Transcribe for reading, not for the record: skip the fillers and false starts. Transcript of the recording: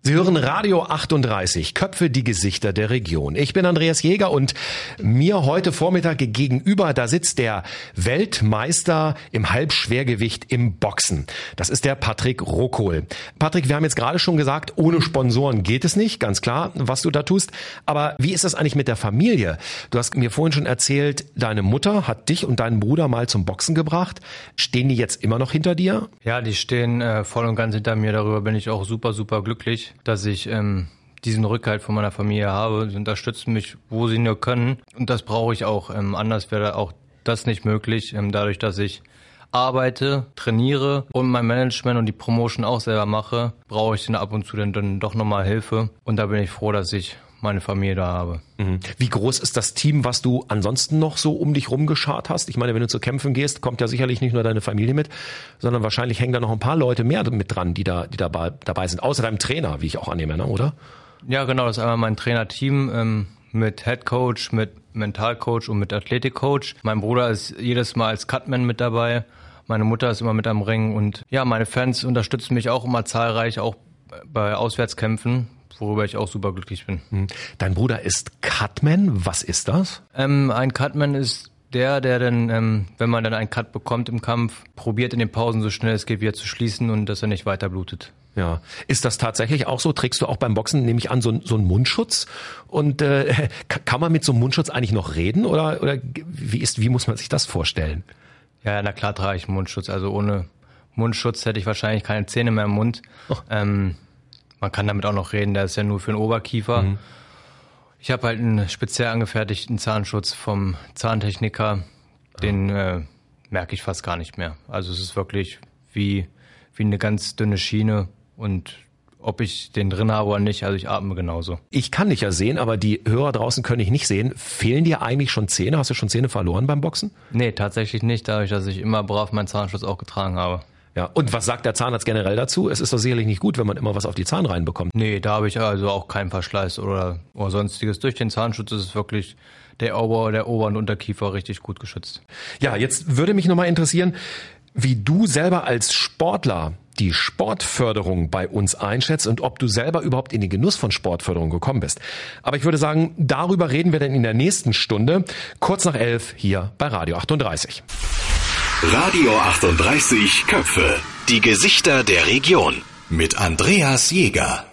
Sie hören Radio 38, Köpfe, die Gesichter der Region. Ich bin Andreas Jäger und mir heute Vormittag gegenüber, da sitzt der Weltmeister im Halbschwergewicht im Boxen. Das ist der Patrick Rokohl. Patrick, wir haben jetzt gerade schon gesagt, ohne Sponsoren geht es nicht, ganz klar, was du da tust. Aber wie ist das eigentlich mit der Familie? Du hast mir vorhin schon erzählt, deine Mutter hat dich und deinen Bruder mal zum Boxen gebracht. Stehen die jetzt immer noch hinter dir? Ja, die stehen voll und ganz hinter mir. Darüber bin ich auch super, super glücklich, dass ich diesen Rückhalt von meiner Familie habe. Sie unterstützen mich, wo sie nur können. Und das brauche ich auch. Anders wäre auch das nicht möglich. Dadurch, dass ich arbeite, trainiere und mein Management und die Promotion auch selber mache, brauche ich dann ab und zu dann doch nochmal Hilfe. Und da bin ich froh, dass ich meine Familie da habe. Wie groß ist das Team, was du ansonsten noch so um dich rumgeschart hast? Ich meine, wenn du zu Kämpfen gehst, kommt ja sicherlich nicht nur deine Familie mit, sondern wahrscheinlich hängen da noch ein paar Leute mehr mit dran, die dabei sind, außer deinem Trainer, wie ich auch annehme, ne, oder? Ja, genau, das ist einmal mein Trainerteam mit Headcoach, mit Mentalcoach und mit Athletikcoach. Mein Bruder ist jedes Mal als Cutman mit dabei. Meine Mutter ist immer mit am Ring und ja, meine Fans unterstützen mich auch immer zahlreich, auch bei Auswärtskämpfen, worüber ich auch super glücklich bin. Dein Bruder ist Cutman. Was ist das? Ein Cutman ist der dann, wenn man dann einen Cut bekommt im Kampf, probiert in den Pausen so schnell es geht wieder zu schließen und dass er nicht weiter blutet. Ja. Ist das tatsächlich auch so? Trägst du auch beim Boxen, nehme ich an, so einen Mundschutz? Und kann man mit so einem Mundschutz eigentlich noch reden? Oder wie muss man sich das vorstellen? Ja, na klar trage ich einen Mundschutz. Also ohne Mundschutz hätte ich wahrscheinlich keine Zähne mehr im Mund. Oh. Man kann damit auch noch reden, der ist ja nur für den Oberkiefer. Ich habe halt einen speziell angefertigten Zahnschutz vom Zahntechniker, den merke ich fast gar nicht mehr. Also es ist wirklich wie eine ganz dünne Schiene und ob ich den drin habe oder nicht, also ich atme genauso. Ich kann dich ja sehen, aber die Hörer draußen können dich nicht sehen. Fehlen dir eigentlich schon Zähne? Hast du schon Zähne verloren beim Boxen? Nee, tatsächlich nicht, dadurch, dass ich immer brav meinen Zahnschutz auch getragen habe. Ja, und was sagt der Zahnarzt generell dazu? Es ist doch sicherlich nicht gut, wenn man immer was auf die Zahnreihen bekommt. Nee, da habe ich also auch keinen Verschleiß oder sonstiges. Durch den Zahnschutz ist es wirklich der Ober- und Unterkiefer richtig gut geschützt. Ja, jetzt würde mich nochmal interessieren, wie du selber als Sportler die Sportförderung bei uns einschätzt und ob du selber überhaupt in den Genuss von Sportförderung gekommen bist. Aber ich würde sagen, darüber reden wir dann in der nächsten Stunde, kurz nach 11 hier bei Radio 38. Radio 38 Köpfe, die Gesichter der Region mit Andreas Jäger.